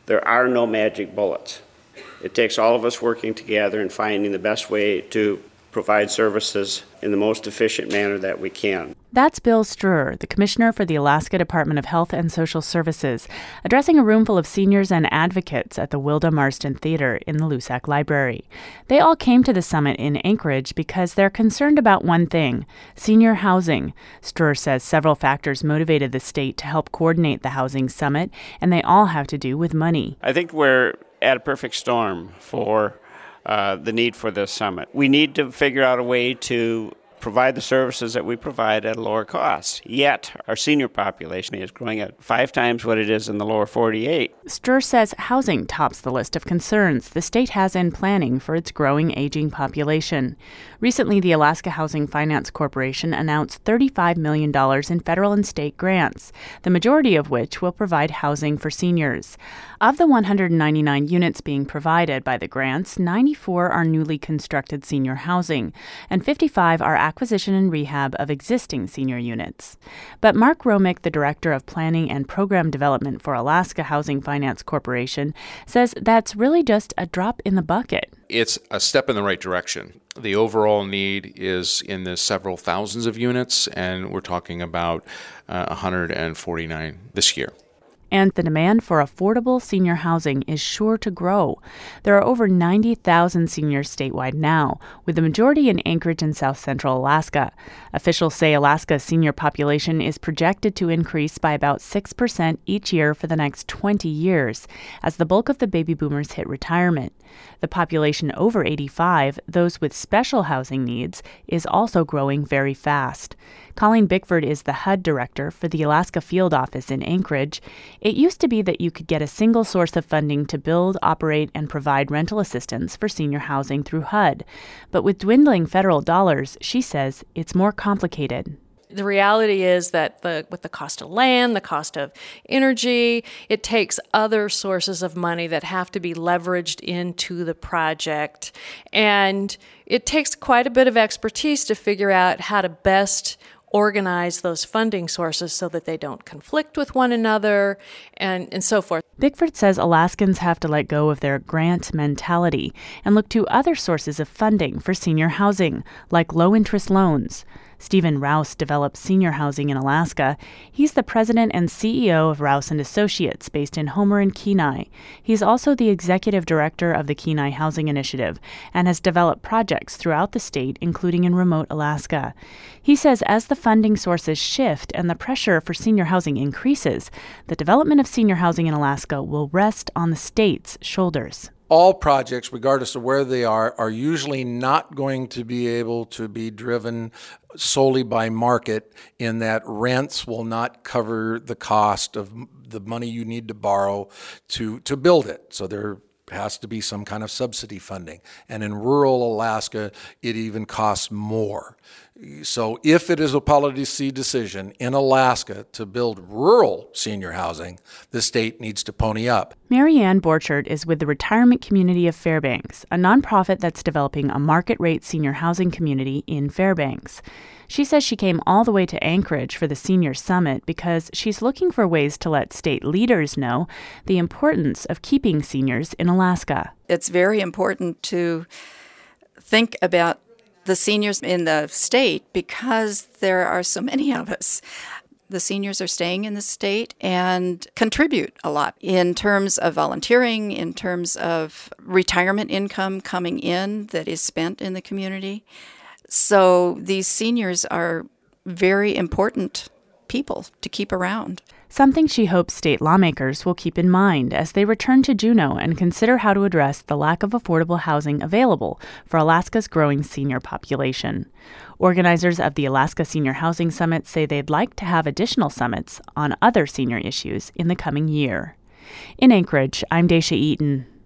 There are no magic bullets. It takes all of us working together and finding the best way to provide services in the most efficient manner that we can. That's Bill Struer, the Commissioner for the Alaska Department of Health and Social Services, addressing a room full of seniors and advocates at the Wilda Marston Theater in the Lusac Library. They all came to the summit in Anchorage because they're concerned about one thing: senior housing. Struer says several factors motivated the state to help coordinate the housing summit, and they all have to do with money. I think we're at a perfect storm for the need for this summit. We need to figure out a way to provide the services that we provide at a lower cost. Yet, our senior population is growing at 5 times what it is in the lower 48. Struer says housing tops the list of concerns the state has in planning for its growing aging population. Recently, the Alaska Housing Finance Corporation announced $35 million in federal and state grants, the majority of which will provide housing for seniors. Of the 199 units being provided by the grants, 94 are newly constructed senior housing, and 55 are acquisition and rehab of existing senior units. But Mark Romick, the Director of Planning and Program Development for Alaska Housing Finance Corporation, says that's really just a drop in the bucket. It's a step in the right direction. The overall need is in the several thousands of units, and we're talking about 149 this year. And the demand for affordable senior housing is sure to grow. There are over 90,000 seniors statewide now, with the majority in Anchorage and South Central Alaska. Officials say Alaska's senior population is projected to increase by about 6% each year for the next 20 years, as the bulk of the baby boomers hit retirement. The population over 85, those with special housing needs, is also growing very fast. Colleen Bickford is the HUD director for the Alaska Field Office in Anchorage. It used to be that you could get a single source of funding to build, operate, and provide rental assistance for senior housing through HUD. But with dwindling federal dollars, she says it's more complicated. The reality is that with the cost of land, the cost of energy, it takes other sources of money that have to be leveraged into the project. And it takes quite a bit of expertise to figure out how to best organize those funding sources so that they don't conflict with one another and so forth. Bickford says Alaskans have to let go of their grant mentality and look to other sources of funding for senior housing, like low-interest loans. Stephen Rouse develops senior housing in Alaska. He's the president and CEO of Rouse & Associates, based in Homer and Kenai. He's also the executive director of the Kenai Housing Initiative and has developed projects throughout the state, including in remote Alaska. He says as the funding sources shift and the pressure for senior housing increases, the development of senior housing in Alaska will rest on the state's shoulders. All projects, regardless of where they are usually not going to be able to be driven solely by market, in that rents will not cover the cost of the money you need to borrow to build it. So there has to be some kind of subsidy funding. And in rural Alaska, it even costs more. So if it is a policy decision in Alaska to build rural senior housing, the state needs to pony up. Marianne Borchert is with the Retirement Community of Fairbanks, a nonprofit that's developing a market-rate senior housing community in Fairbanks. She says she came all the way to Anchorage for the Senior Summit because she's looking for ways to let state leaders know the importance of keeping seniors in Alaska. It's very important to think about the seniors in the state because there are so many of us. The seniors are staying in the state and contribute a lot in terms of volunteering, in terms of retirement income coming in that is spent in the community. So these seniors are very important people to keep around. Something she hopes state lawmakers will keep in mind as they return to Juneau and consider how to address the lack of affordable housing available for Alaska's growing senior population. Organizers of the Alaska Senior Housing Summit say they'd like to have additional summits on other senior issues in the coming year. In Anchorage, I'm Daisha Eaton.